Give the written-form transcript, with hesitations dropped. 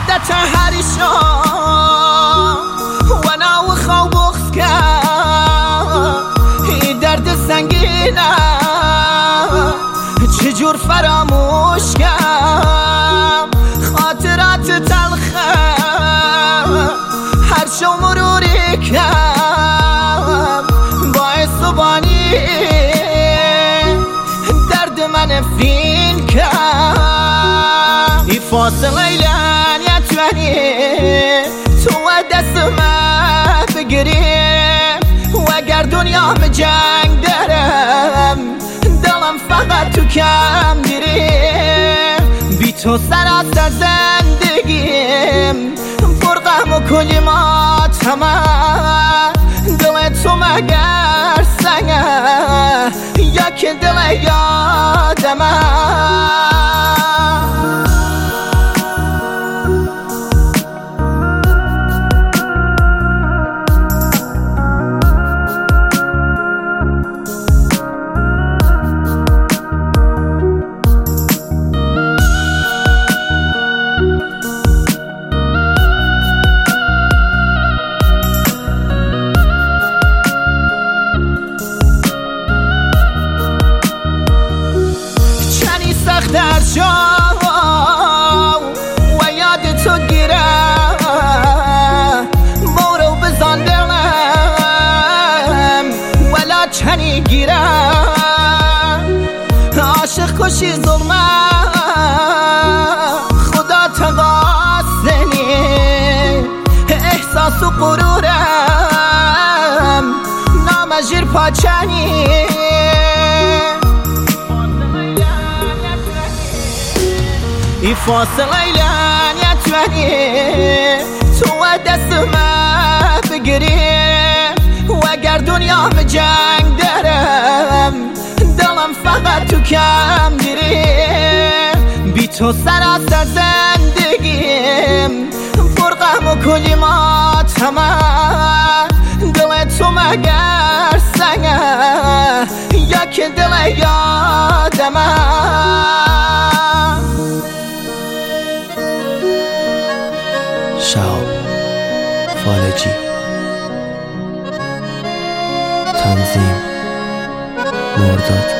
عادت هر شام و ناو خواب بخص این درد سنگینه چجور فراموش کم خاطرات تلخه هر شو مروری کم باعث و بانی درد من فین کم ای فاصله لن یتونی تو دست من بگیریم و اگر دنیا به جنگ دارم دلم فقط تو کم دیریم بی تو سراسر زندگیم پر غم و کلمات همه دل تو مگر سنگه یا که دل یادمه در شو و یاد تو گیره برو بزن دلم ولا چنی گیره عاشق کشی ظلمه خدا تقاسنی احساس و غرورم نامجیر پاچنی ای فاصله لن یتونی تو دست من بگیریم و اگر دنیا به جنگ دارم دلم فقط تو کم دیریم بی تو سراسر زندگیم پر غم و کلمات همه دل تو مگر سنگه یا که دل یادمه شهاب فالجی تنظیم مرداد